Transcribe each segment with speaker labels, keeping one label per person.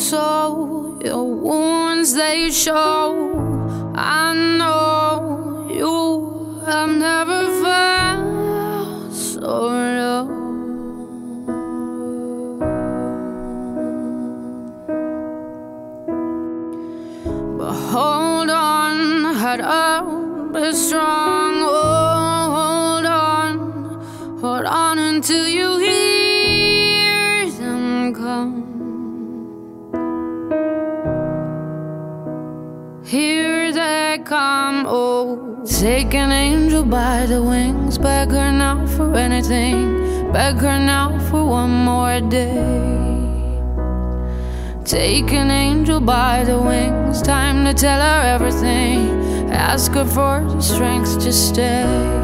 Speaker 1: so your wounds they show. I know you have never felt so low. But hold on, head up, be strong. Hold on until you hear them come. Here they come, oh. Take an angel by the wings. Beg her now for anything. Beg her now for one more day. Take an angel by the wings. Time to tell her everything. Ask her for the strength to stay.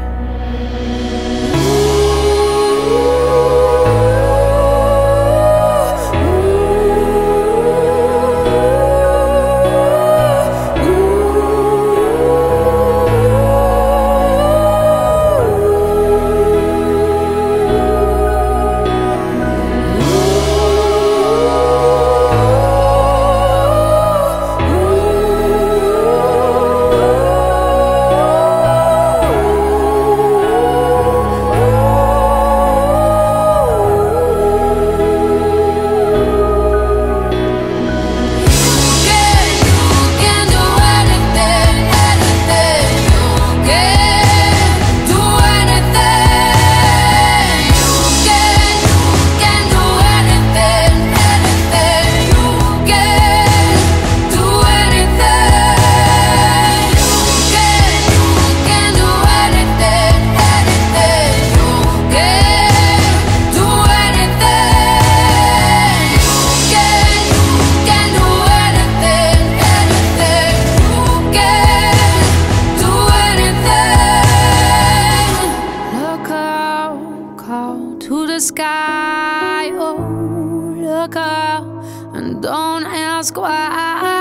Speaker 1: To the sky, oh, look up and don't ask why.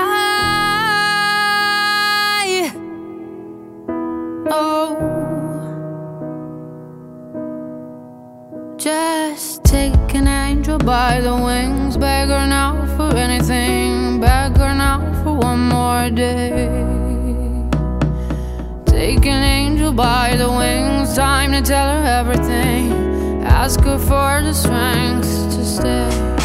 Speaker 1: Oh, just take an angel by the wings. Beg her now for anything. Beg her now for one more day. Take an angel by the wings. Time to tell her everything. Ask her for the strength to stay.